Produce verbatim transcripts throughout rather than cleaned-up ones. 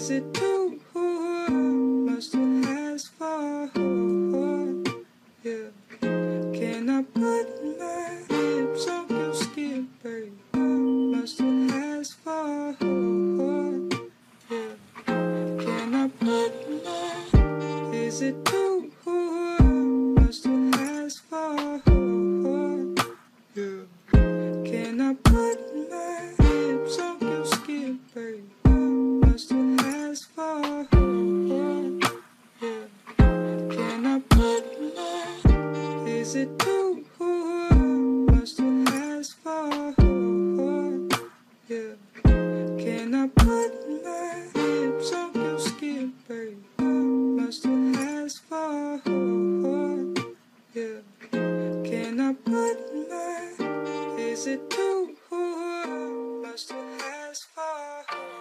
Is it too much to ask for? Yeah. Can I put my lips on your skin, baby? Much to ask for? Yeah. Can I put my? Is it too much to ask for? Yeah. Can I put my lips on your skin, baby? Much to ask for? Yeah. Can I put my? Is it too much to ask for? Yeah. Can I put my lips on your skin, baby? Much to ask for? Yeah. Can I put my? Is it too much to ask for?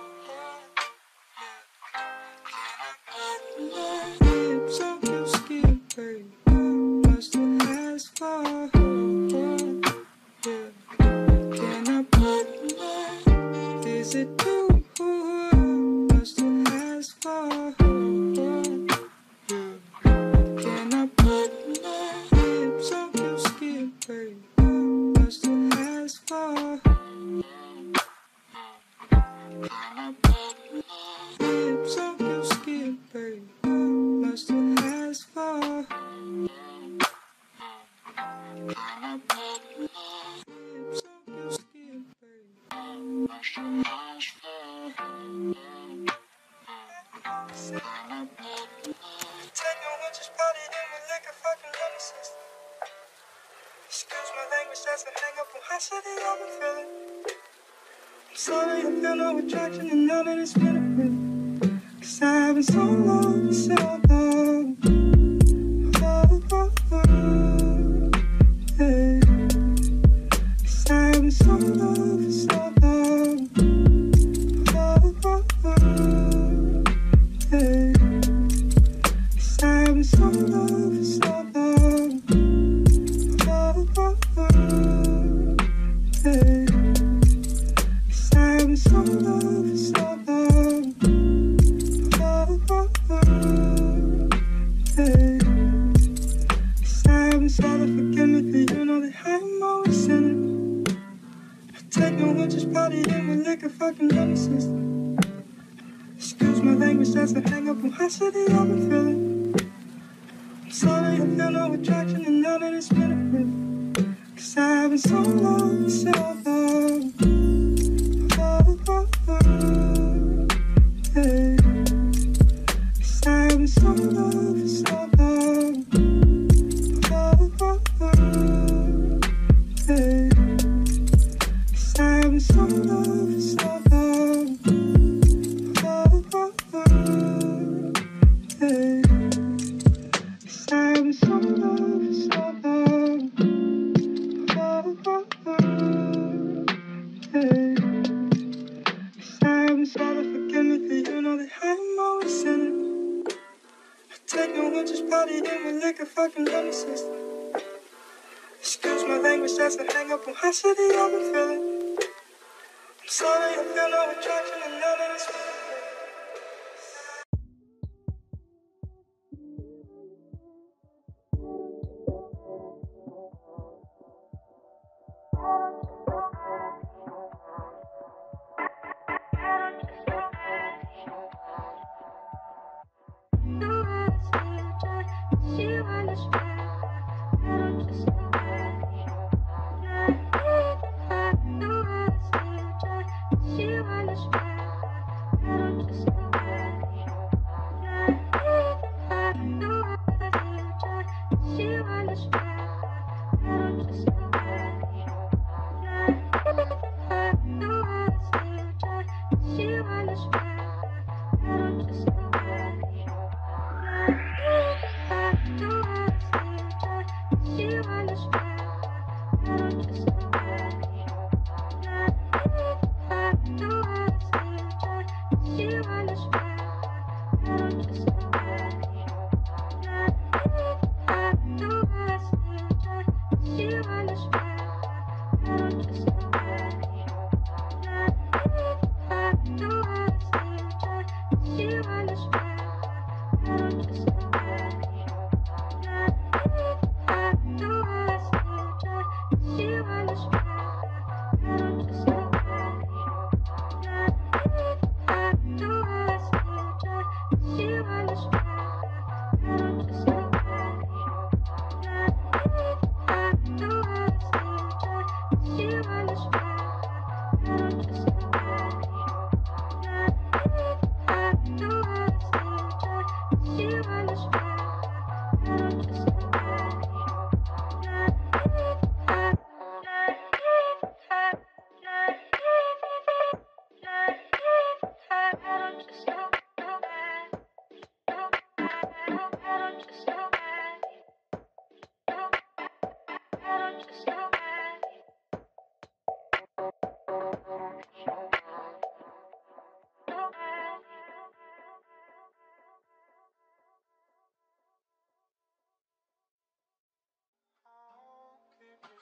Lips on your skin, baby. Much to ask for? Yeah. Can I put my? Is it too much to ask for? Yeah. Can I put my lips on your skin, baby? Much to ask for? Can I put my lips on your skin, baby? Much to ask for? Can I put my lips on your skin, baby? Much to ask for? Can I put my? Take no one just party in with liquor, fucking love the system. Excuse my language, that's a hang up on high city I've been feeling. I'm sorry, I feel no attraction and now that it's been a minute. Cause I've been so long, so long. Oh, oh, oh, yeah. Cause I've been so long for so long. Oh, oh, oh, yeah. Cause I've been so long for so long. Oh, oh, oh, yeah. Cause I've been so long for so long. Oh, oh, oh, yeah. Cause I've been sorry, forgive me, for you know that I'm always sinning. I take no one just party in with liquor, fucking love the system. Excuse my language, that's a hang up on high city I've been feeling. I'm sorry, I feel no attraction and now that it's been a minute. Cause I've been so long, so long. Oh, oh, oh, yeah. Cause I've been so long for so long. Oh, oh, oh, yeah. Cause I've been so long for so long. Oh, oh, oh, yeah. Cause I've been so long for so long. Oh, oh, oh, yeah. Cause I've been sorry, forgive me, for you know that I'm always sinning. I take no one just party in with liquor, fucking love the system. Excuse my language, that's a hang up on high city I've been feeling. I'm sorry, I feel no attraction and now that it's been a minute.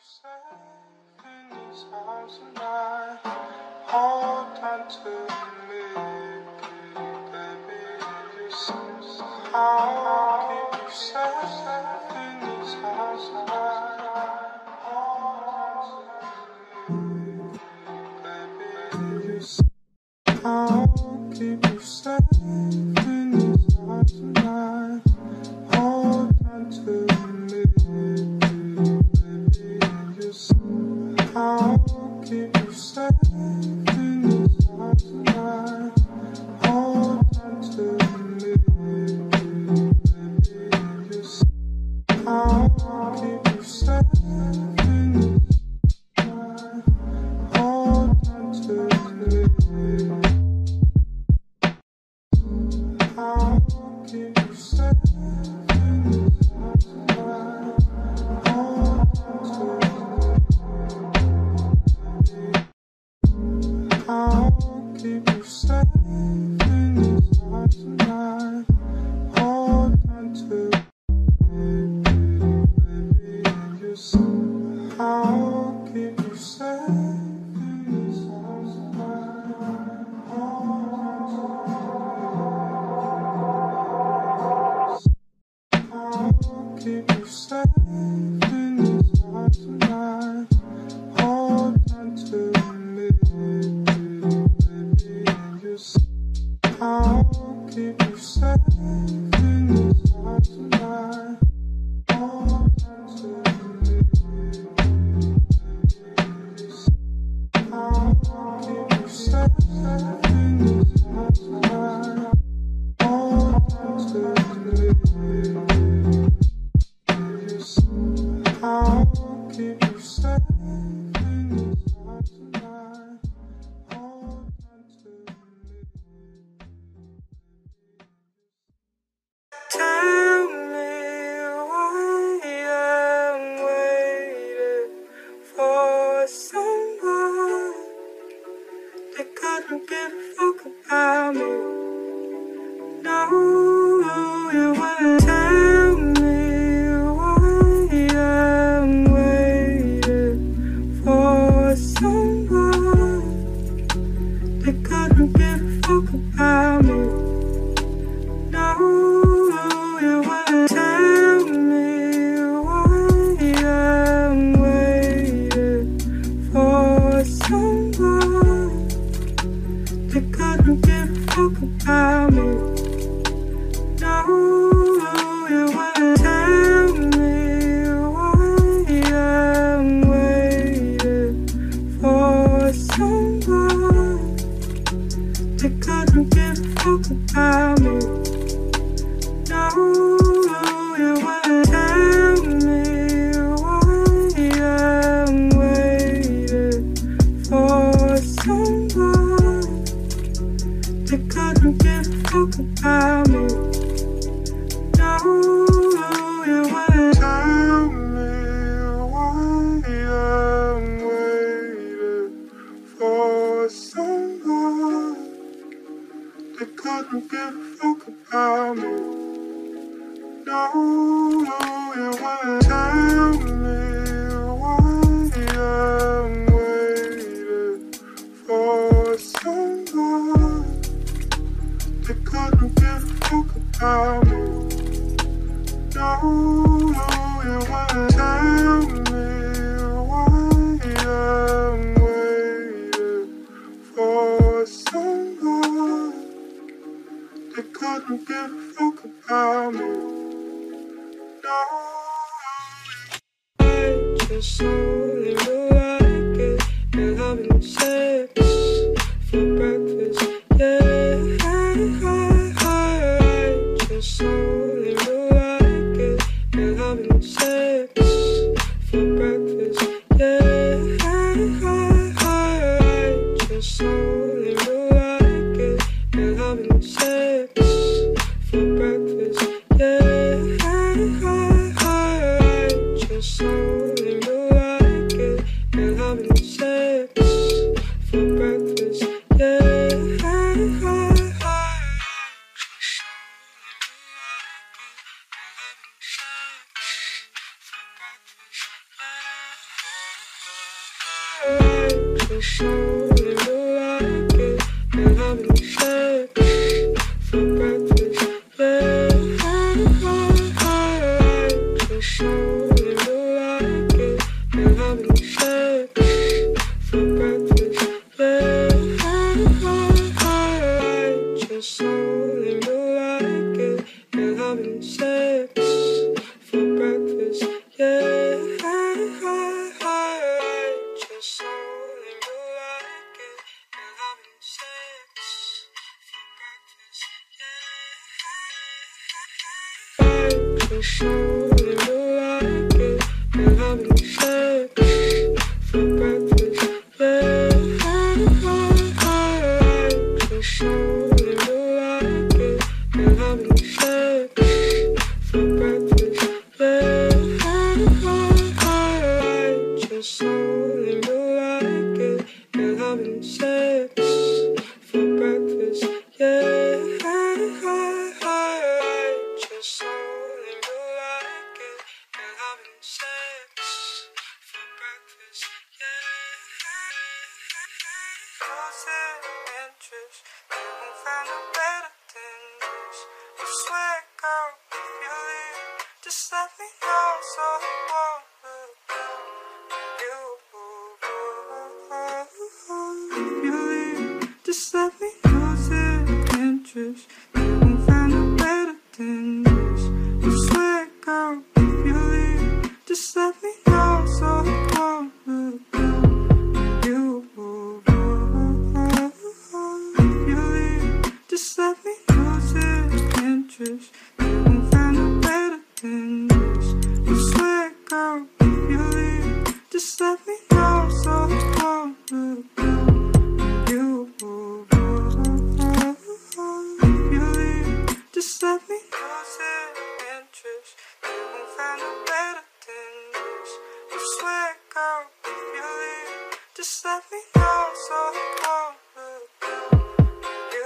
safe in these arms of mine. Hold on to me, baby. You said I'll keep you safe in these arms of mine. Hold on to me, baby. You said I'll keep you safe in these arms of mine. Hold on to me, baby. You said I'll keep you safe in these arms of mine. Hold on to me, baby. You said I'll keep you safe in these arms of mine. Hold on to me. I'll keep you safe in these arms of mine. Hold on to me. I'll keep you safe in these arms of mine. Hold on to me, baby. You said I'll keep you safe in these arms of mine. Hold on to me. I'll keep you safe in these arms of mine. Hold on to me, baby. You said I'll keep you safe in these arms of mine. Hold on to me, baby. You said I'll keep you safe in these arms of mine. Hold on to me, baby. You said I'll keep you safe in these arms of mine. Hold on to me. Tell me why I'm waiting for someone that couldn't give a fuck about me. No, you wouldn't tell me why I'm waiting for someone that couldn't give a fuck about me. No, you wouldn't tell me why I'm waiting for someone that couldn't give a fuck about me. No, you wouldn't tell me why I'm waiting for someone that couldn't give a fuck about me. No, you wouldn't tell me why I'm waiting for someone that couldn't give a fuck about me. No, you wouldn't tell me why I'm waiting for someone that couldn't give a fuck about me. No, you wouldn't tell me why I'm waiting for someone that couldn't give a fuck about me. No, you wouldn't tell me why I'm waiting for someone that couldn't give a fuck about me. No, I just only like it. You're having sex for breakfast. Yeah, I, I, I just only like it. You're having sex for breakfast. Yeah, I, I, I just only like it. You're having sex for breakfast. Yeah, I, I, I just only like sex for breakfast, yeah. Just so you like it, and having sex for breakfast, yeah. Just so you like it, and having sex for breakfast, yeah. Just so you like it, and having sex for breakfast, yeah. Just so you like it, and having sex for breakfast, yeah. Just so you like it, and having sex for breakfast, yeah. Just so you like it, and having sex for breakfast, yeah. Just so you like it, and having sex for breakfast, yeah. Losing interest, you won't find a better than this. I swear, girl, if you leave, just let me know so I won't look down on you. If you leave, just let me lose interest. You won't find a better than this. I swear, girl, if you leave, just let me know so I won't look down on you. If you leave, just let me lose interest. You won't find a better than this. I swear, girl, if you leave, just let me know so I won't look down on you. If you leave, just let me lose interest. You won't find a better than this. I swear, girl, if you leave, just let me know so I won't look down on you.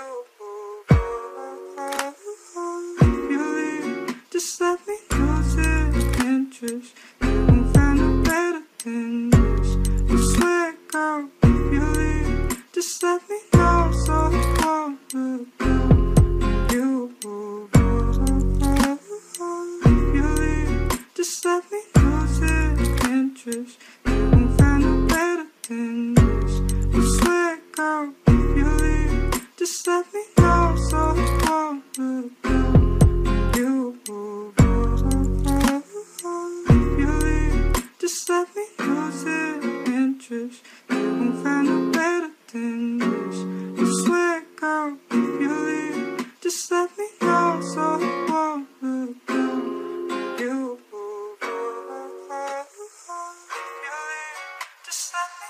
If you leave, just let me lose interest. You won't find a better than this. I swear, girl, if you leave, just let me know so I won't look down on you. If you leave, just let me lose interest. You won't find a better than this. I swear, girl, if you leave, just let me know so I won't look down on you. If you leave, just let me lose interest. You won't find a better than this. I swear, girl, if you leave, just let me know so I won't look down on you. If you leave, just let me.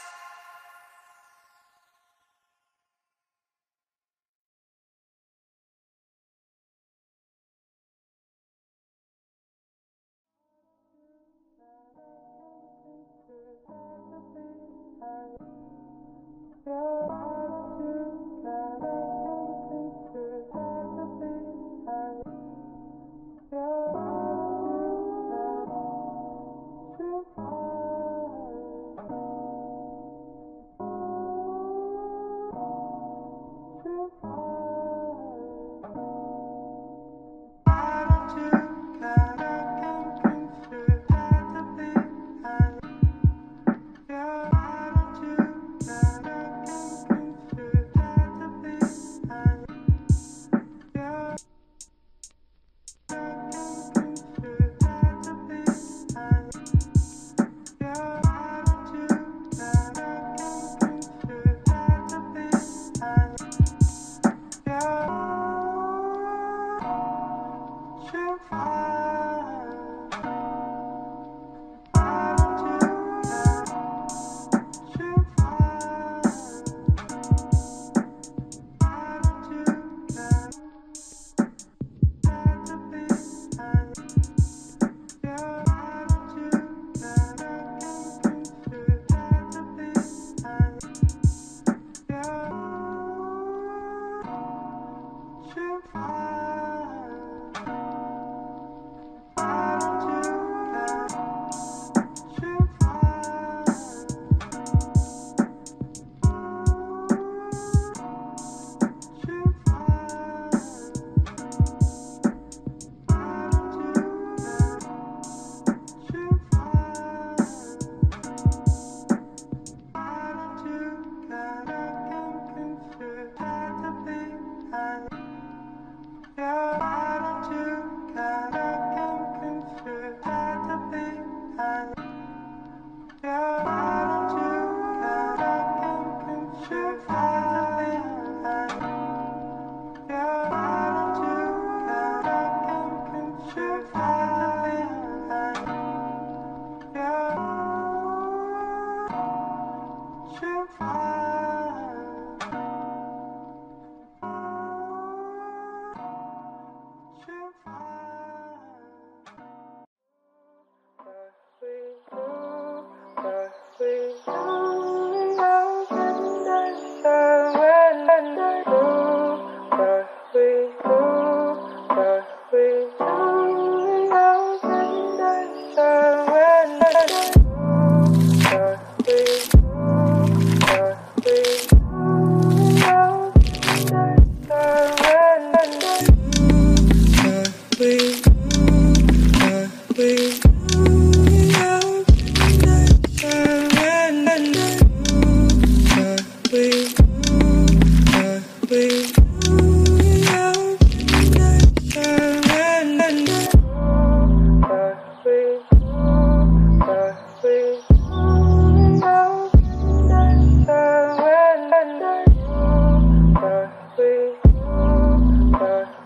You Bye.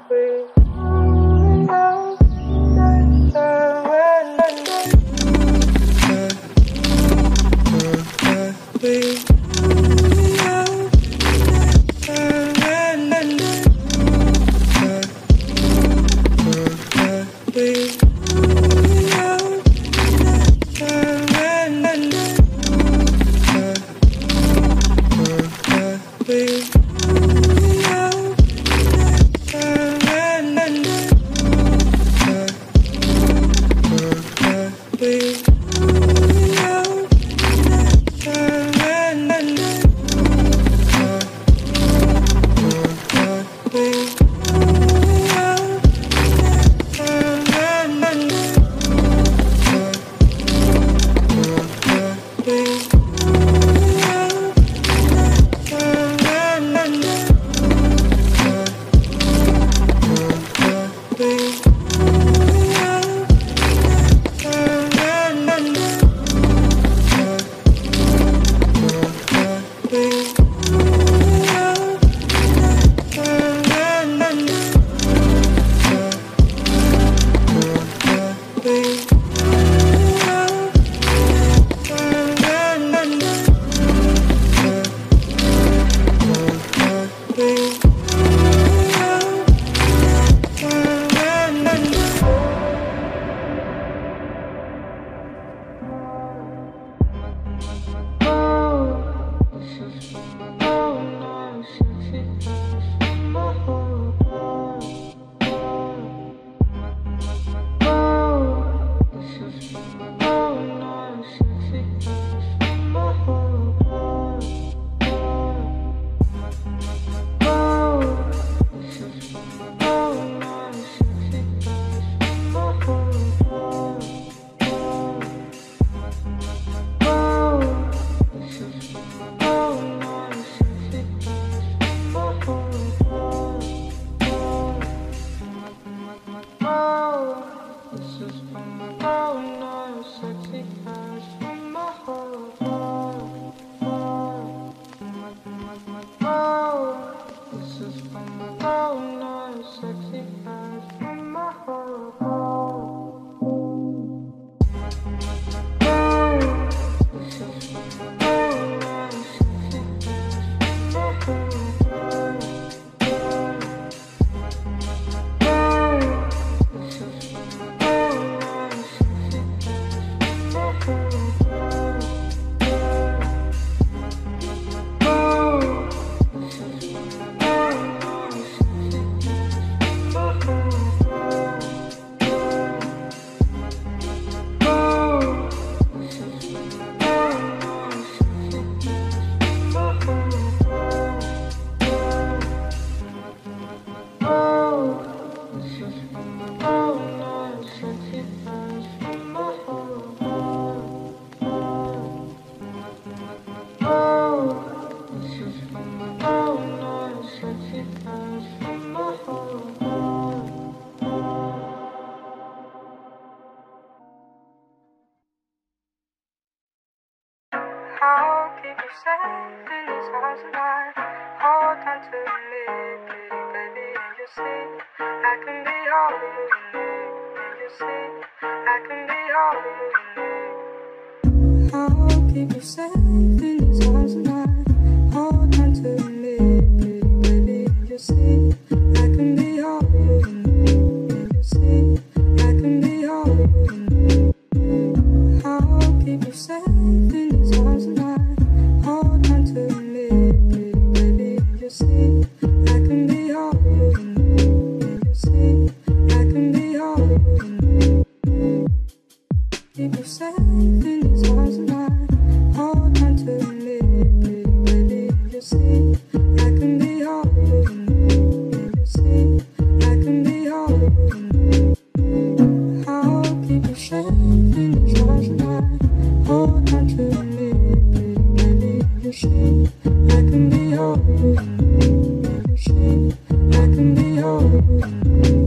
all you need. You see, I can be all you need. I'll keep you safe in these arms tonight. Hold on to me, baby. You see, I can be all you need. You see, I can be all you need. I'll keep you safe in these arms tonight. Hold on to me, baby. You see, I can be all you need. You see, I can be all you need. Keep you safe in these arms tonight. Hold on to me, baby. You see, I can be all you need. You see, I can be all you need. I'll keep you safe in these arms tonight. Hold on to me, baby. You see, I can be all you need. You see, I can be all you need.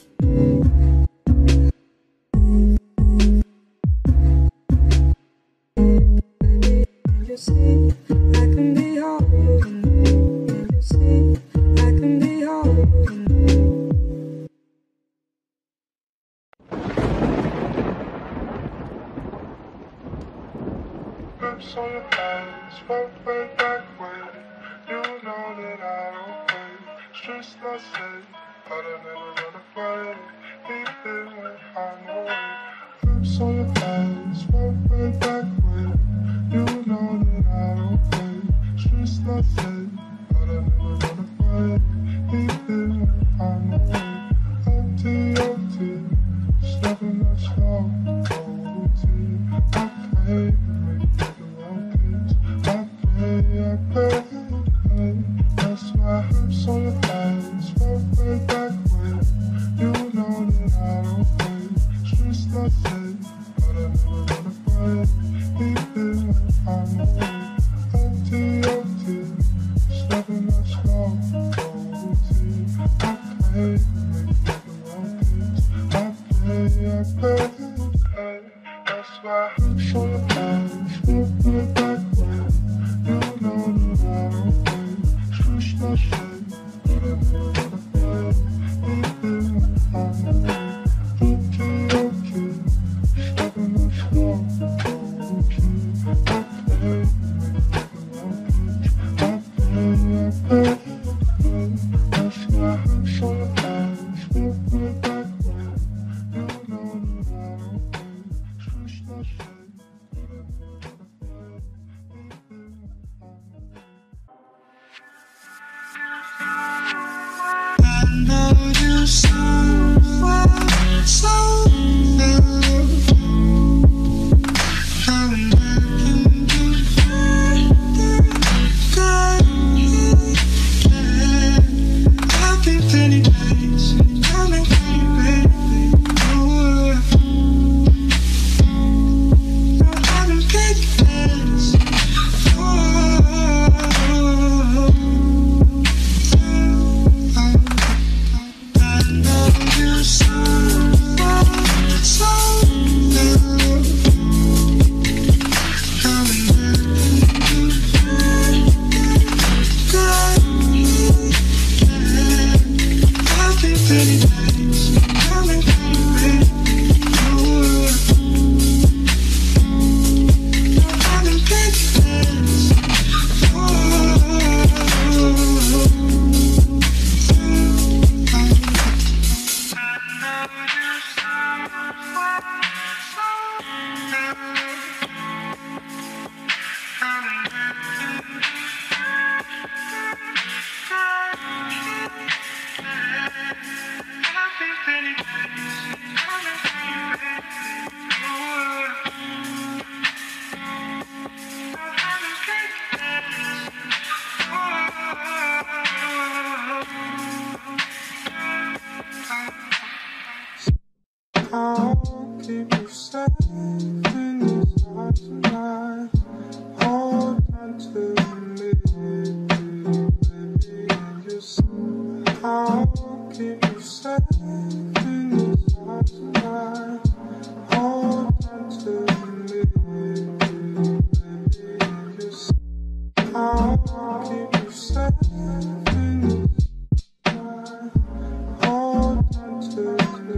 You see, I can be all you need. You see, I can be all you need. Lips on your hands, right way back when you know that I don't play. Streets not safe, but I never run away. Even when I'm away. Lips on your hands, right way back when you know that I don't play. Streets not safe, but I never run away. Even when I'm away. Empty, empty, there's nothing much love. No routine. I pay to make you the wrong things. I pay, I pay, pay. That's why hips on your hands, right way back when you know that I don't play. Streets not safe, but I never run away. Even when I'm away. Empty, empty, there's nothing much love, no routine. I pay to make you the wrong things. I pay, I pay, pay. That's why hips on your hands, right way back when you know that I don't play. Streets not safe, but I never run away. Even when I'm away. Empty, empty, there's nothing much love, no routine. I pay to make you the wrong things. I pay, I pay, pay. That's why hips on your hands, right way back when you know that I don't play. Streets not safe, but I never run away. Even when I'm away. I know you so well, so well. I'm looking to find the good. I've been plenty days coming for you, baby. Oh, no, I've been plenty days. Oh, I know you so well, so well. I'm looking to find the good. I've been plenty days coming for you, baby. Oh, no, I've been plenty days. Oh, I'll keep you safe in these arms tonight. Hold on to me, baby. You see, I'll keep you safe in these arms tonight. Hold on to me, baby. You see, I'll keep you safe in these arms tonight. Hold on to me.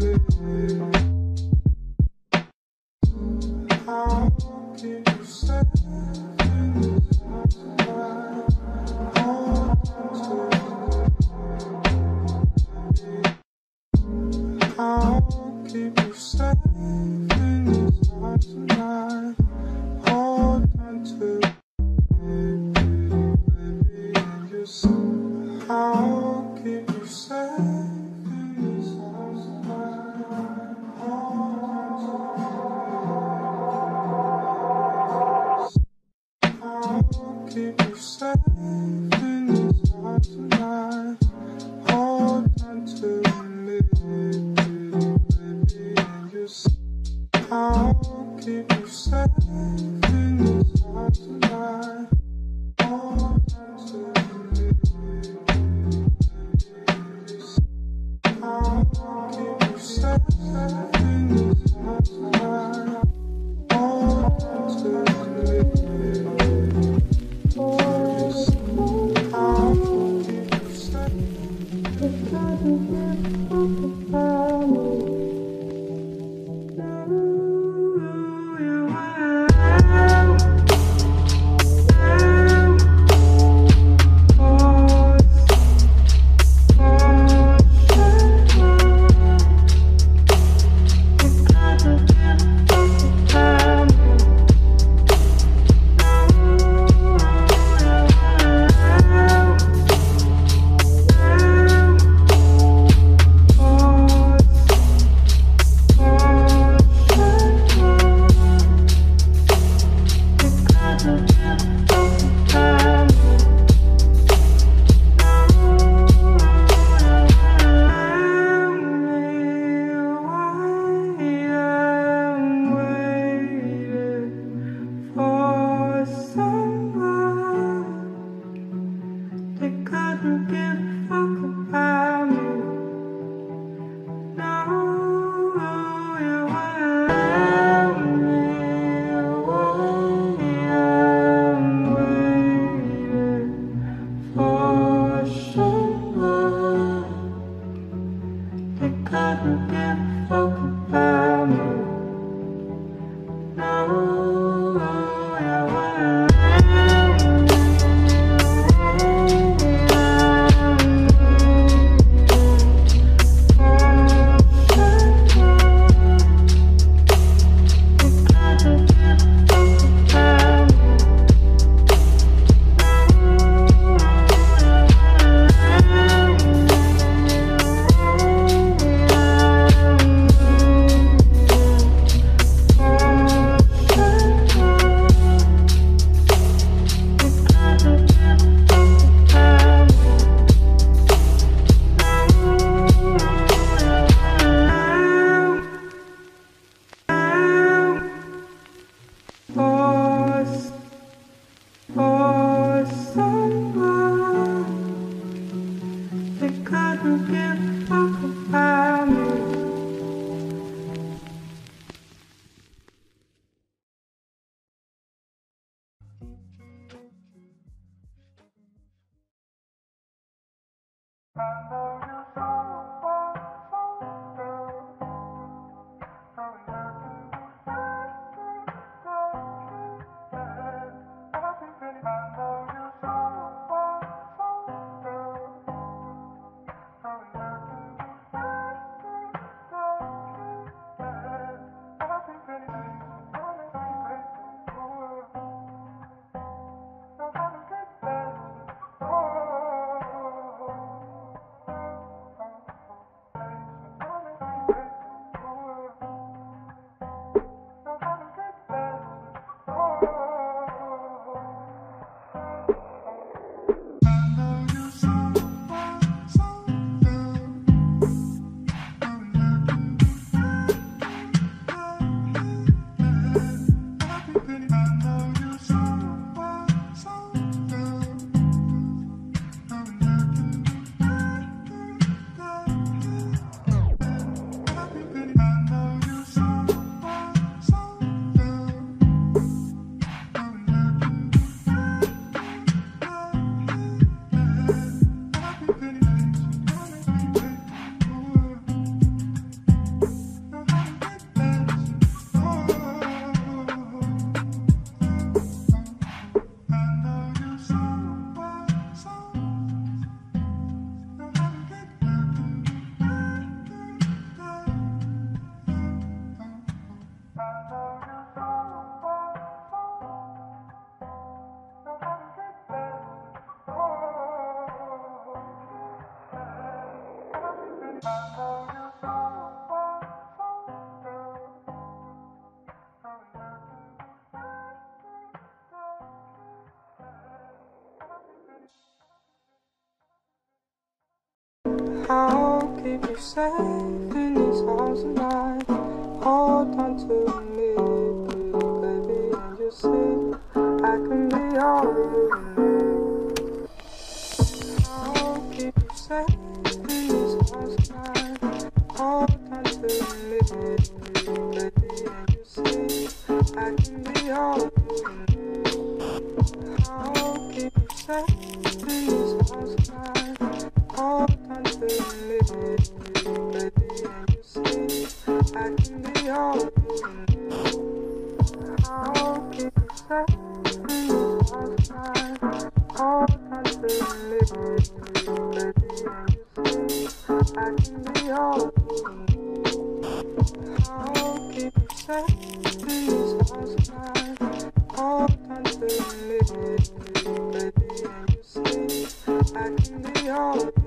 I'll keep you safe in these arms tonight. Hold on to me, please, baby, and you see I can be all you need. I'll keep you safe in these arms tonight. Hold on to me, please, baby, and you see I can be all you need. I'll keep you safe in these arms tonight. Hold on to me, baby, and you see I can be all you need. I'll keep you safe in these arms tonight. Hold on to me, baby, and you see I can be all you need. I'll keep you safe in these arms tonight. Hold on to me, baby, and you see I can be all you need.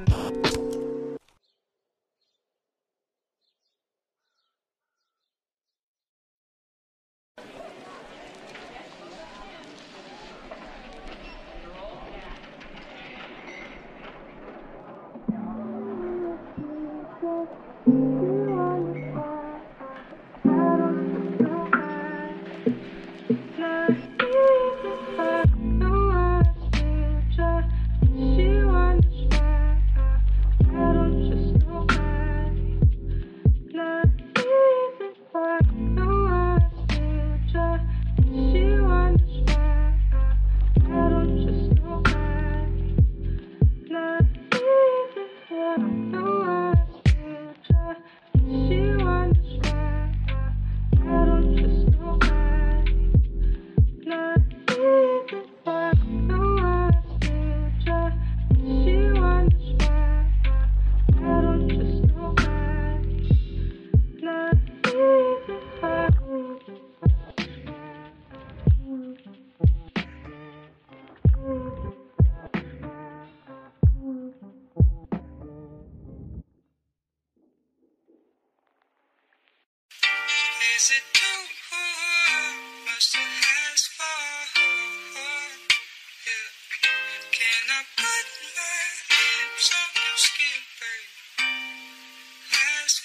Is it too much to ask for? Yeah. Can I put my lips on your skin, babe? Ask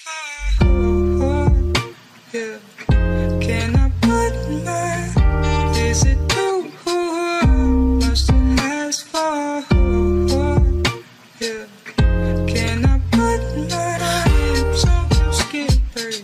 for, yeah. Can I put my, is it too much to ask for? Yeah. Can I put my lips on your skin, babe?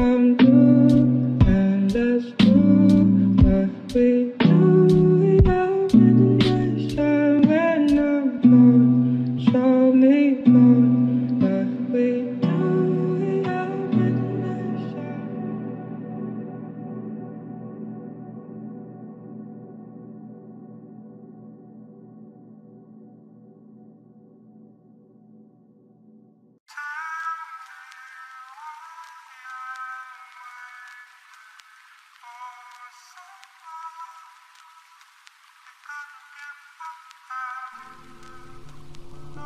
We do, yeah.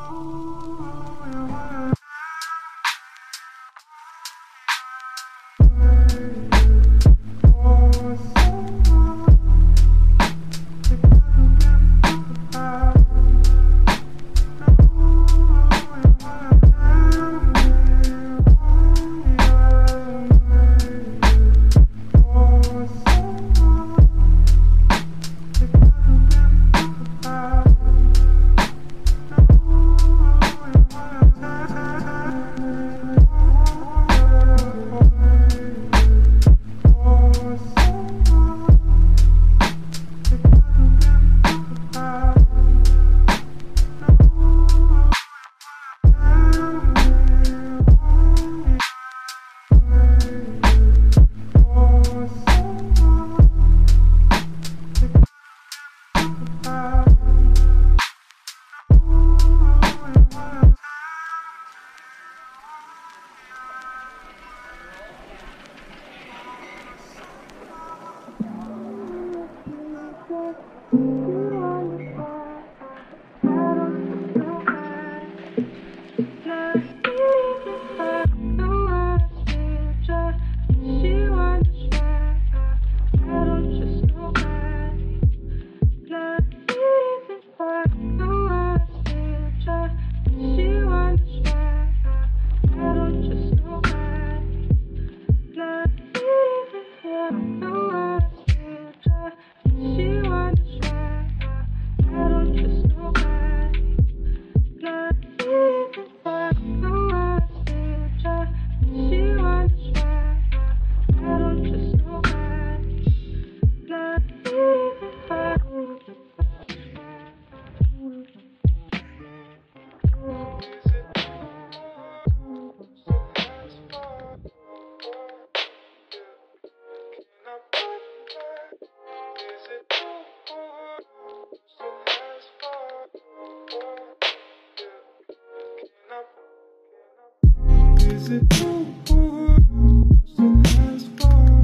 Is it too hard? Still has far.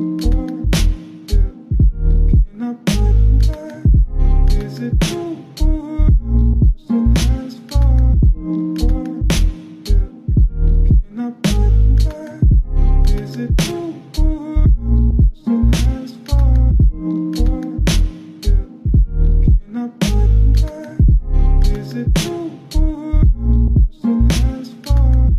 Can I put back? Is it too hard? Still has far. Can I put back? Is it too hard? Still has far. Can I put back? Is it too hard? Still has far.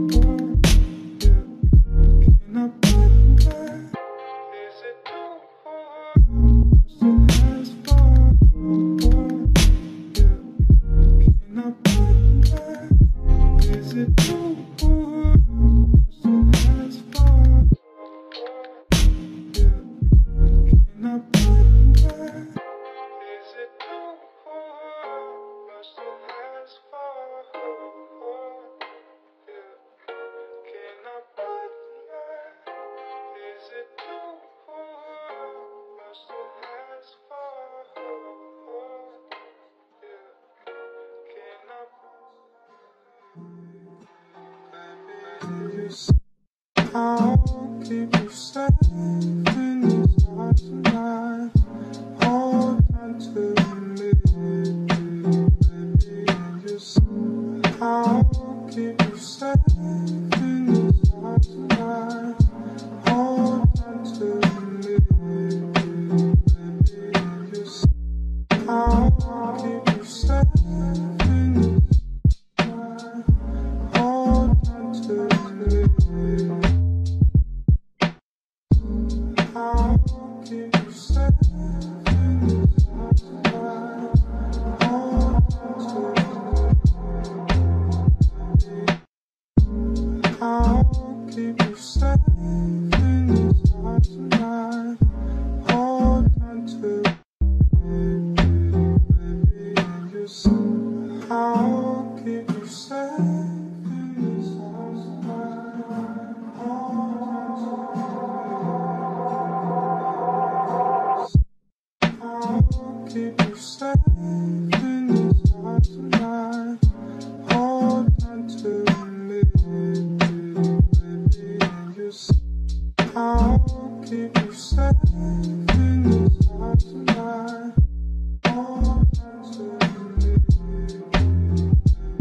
I'll keep you safe in these arms tonight. Hold on to me, baby. Just I'll keep you safe in these arms tonight. Hold on to me, baby. Just I'll keep you safe in these arms tonight. Hold on to me. I'll keep you safe in these arms tonight. Hold on to me. I'll keep you safe in these arms tonight. Hold on to me, baby. Just I'll keep you safe in these arms tonight. Hold on to me. I'll keep you safe in these arms tonight. Hold on to me, baby. Just I'll keep you safe in these arms tonight. Hold on to me,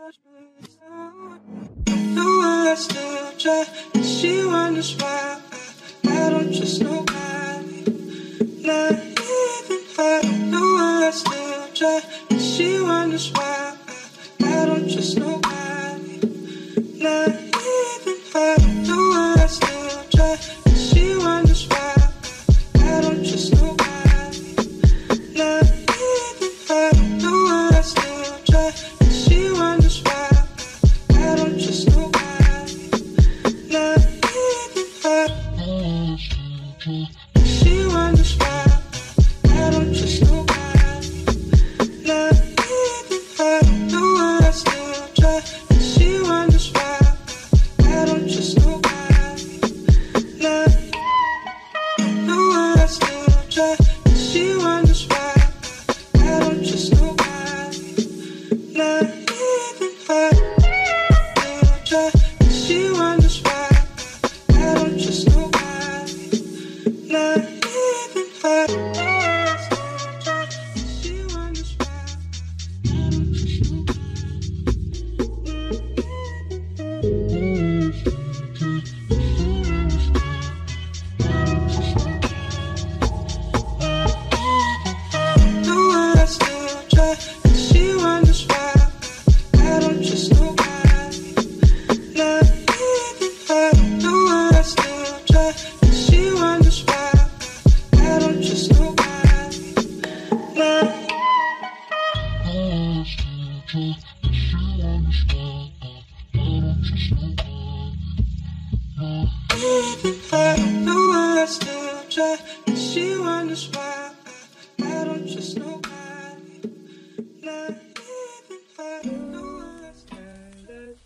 No, I still try. She wonders why I, I don't trust nobody. Not even her. No, I still try. She wonders why I, I don't trust nobody. Not even her. No, I still try. She wonders why I, I don't trust nobody. Not even her. No, I still try. She wonders why I don't trust nobody. Not even her. She wonders why I don't trust nobody. Not even her. No, I still try. She wonders why I don't trust nobody. Not. No, I still try. She wonders why I don't trust nobody. Not even her. Still try. She wonders why I don't trust nobody. Not even her. Still try. She wonders why I don't trust No, I still try. She wonders why I don't trust nobody. Not even her. No, I still try. She wonders why I don't trust nobody. Not even her. No, I still try. She wonders why I don't trust nobody. Not even her. No, I still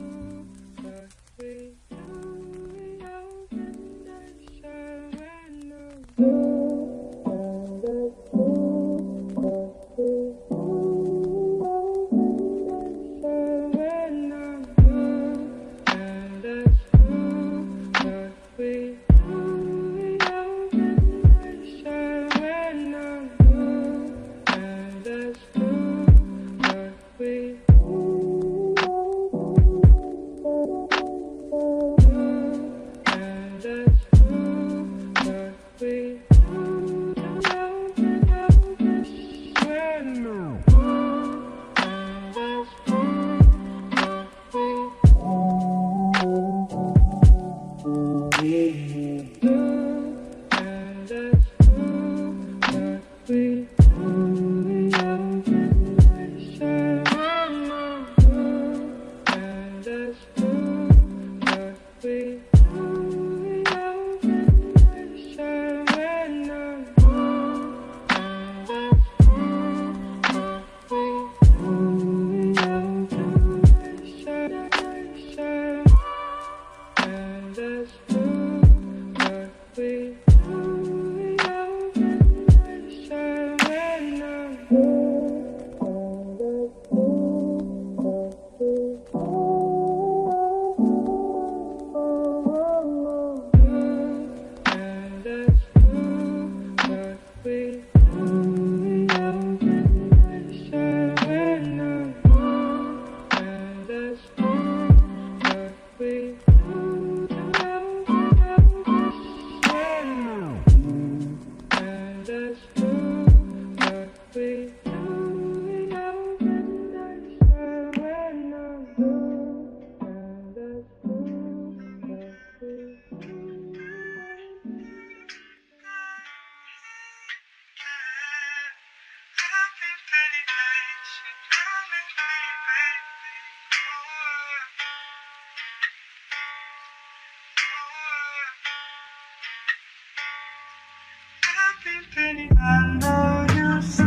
I know you so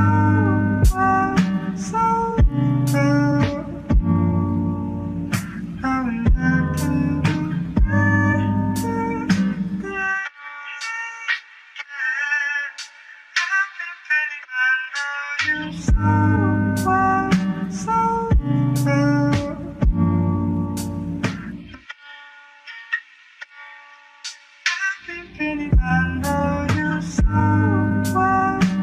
well, so well. How I can do that. I've been pretty, I know you so well, so well. I've been pretty, I know you so well.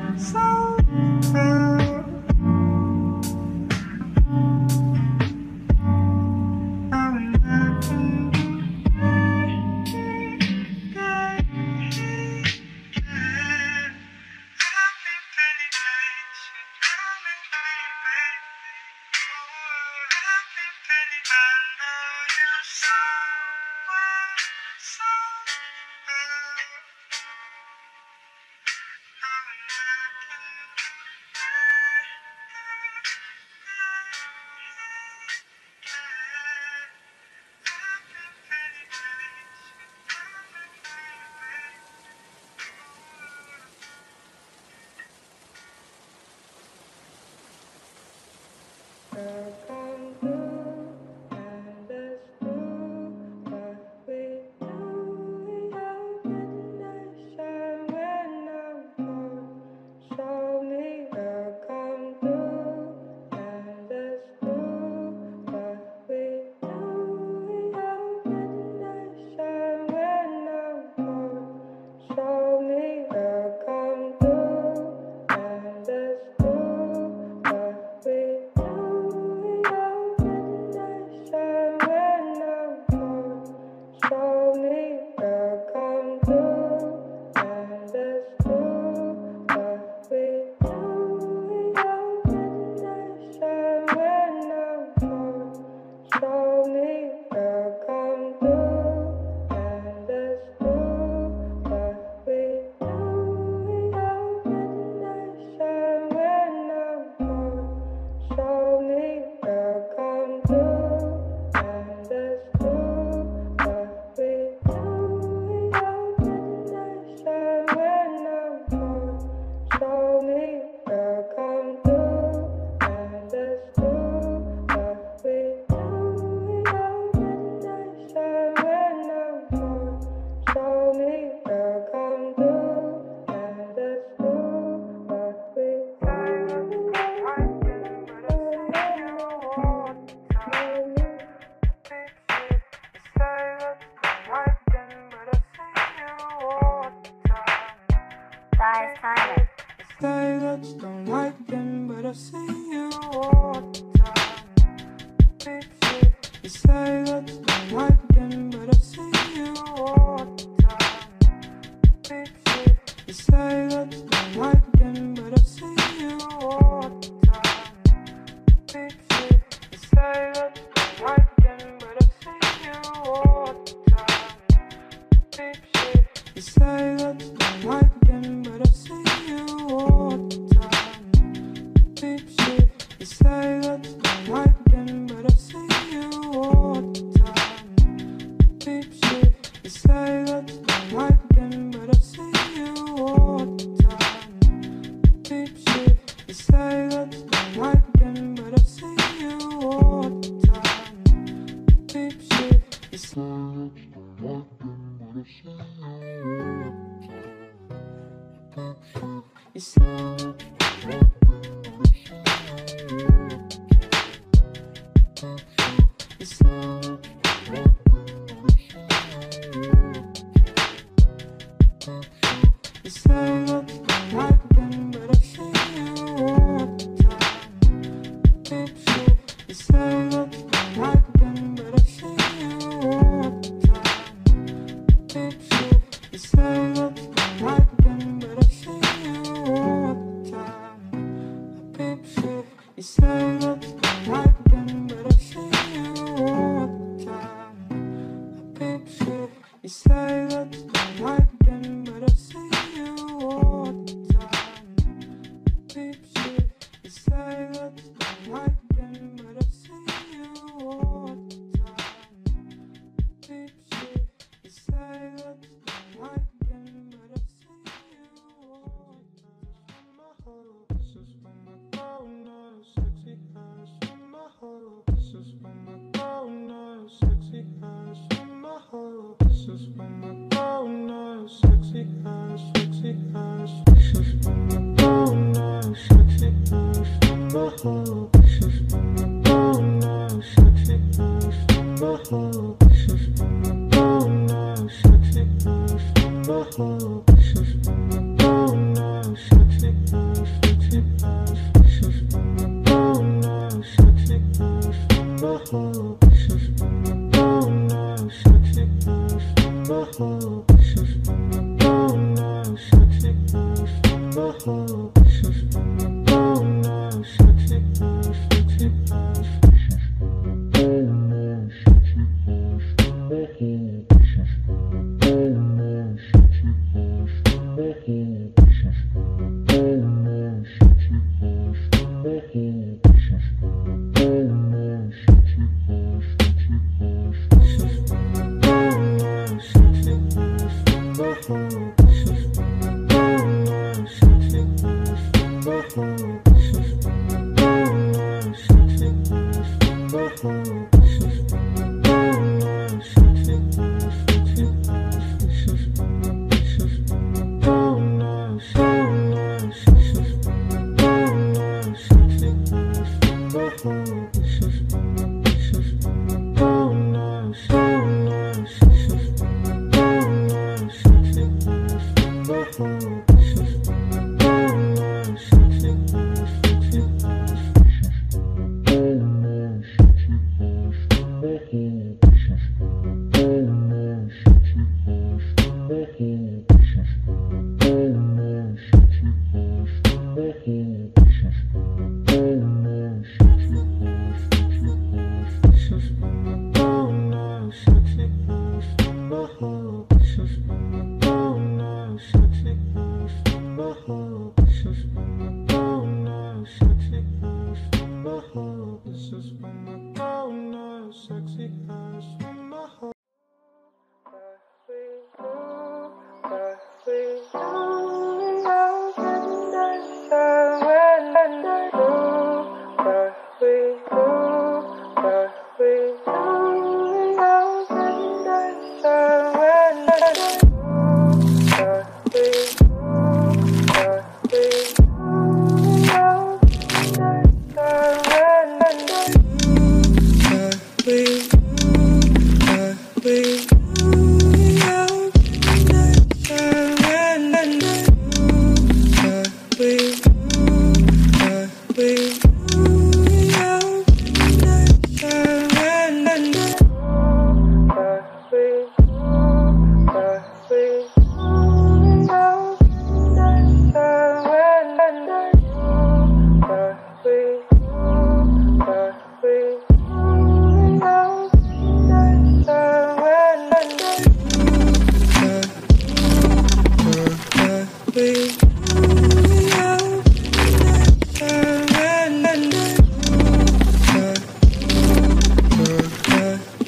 You say that you don't like them, but I see you all the time. Big shit. You say that you don't like them, but I see you all the time. Big shit. You say that you don't like them, but I see you all the time. Big shit. You say that you don't like them, but I see you all the time. Big shit. You say that you don't like them, but I see you all the time. Big shit. You say that you don't like them, but I see you all the time. Big shit. You say that you don't like them, but I see you all the time. Big shit. You say that you don't like them, but I see you all the time. You say that you don't like them, but I see you all the time. You say that you don't like them, but I see you all the time. You say that you don't like them, but I see you all the time. Big shit. You say that you don't like them, but I see you all the time. Big shit. You say that you don't like them, but I see you all the time. Big shit. You say that you don't like them, but I see you all the time. Big shit. You say that you don't like them, but I see you all the time. Big shit. You say that you don't like them, but I see you all the time. Big shit. You say that you don't like them, but I see you all the time. This is for my girl, not sexy ass. For my hoe. This is for my girl, not sexy ass. For my hoe. This is for my girl, not sexy ass. Sexy ass. This is for my girl, not sexy ass. For my hoe. This is for my girl, not sexy ass. For my hoe. This is for my girl, not sexy ass. For my hoe. This is for my girl, not sexy ass. Sexy ass. This is for my girl, not sexy ass. For my hoe. This is for my girl, not sexy ass. For my hoe. This is for my girl, not sexy ass. For my hoe. This is for my girl, not sexy ass. Sexy ass. This is for my girl, not sexy ass. For my hoe. This is for my girl, not sexy ass. For my hoe. This is for my girl, not sexy ass. For my hoe. This is for my girl, not sexy ass. Sexy ass. This is for my girl, not sexy ass. For my hoe. This is for my girl, not sexy ass. For my hoe. This is for my girl, not sexy ass. For my hoe. This is for my girl, not sexy ass. Sexy ass. This is for my. This is for my girl, not sexy ass. This is for my girl, not sexy ass. For my hoe. This is for my. This is for my girl, not sexy ass. This is for my girl, not sexy ass. For my hoe. This is for my girl, not sexy ass. Sexy ass. This is for my girl, not sexy ass. For my hoe. This is for my girl, not sexy ass. For my hoe. This is for my girl, not sexy ass. For my hoe. This is for my girl, not sexy ass. Sexy ass. This is for my girl, not sexy ass. For my hoe. This is for my girl, not sexy ass. For my hoe. This is for my girl, not sexy ass. For my hoe. This is for my girl, not sexy ass. For my hoe. We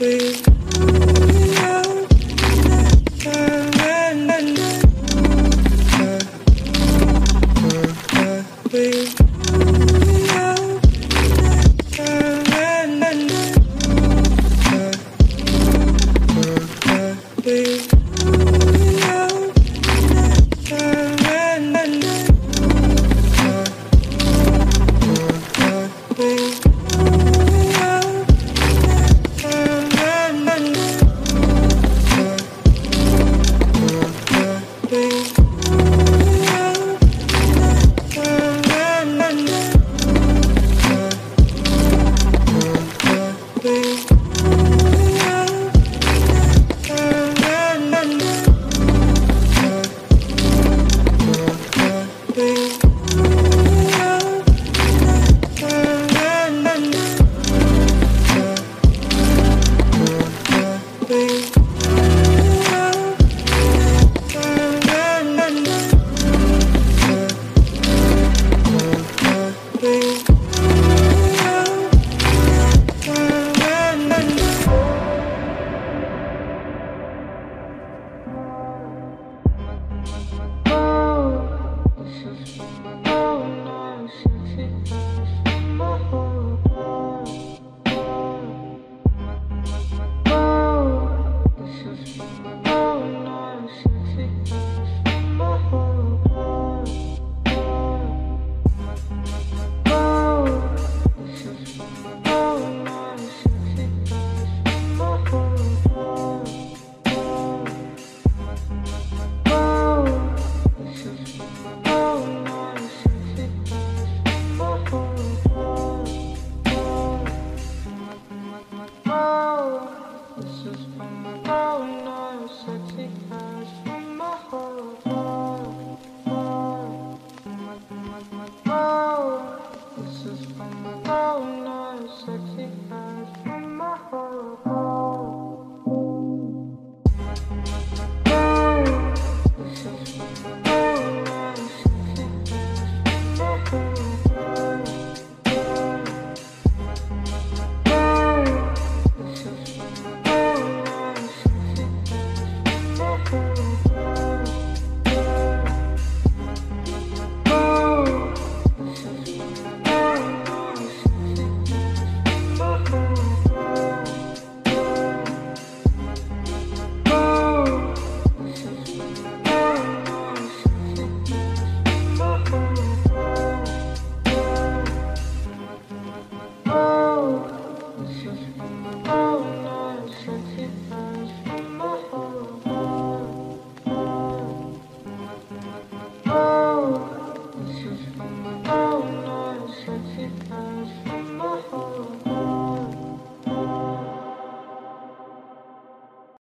Baby.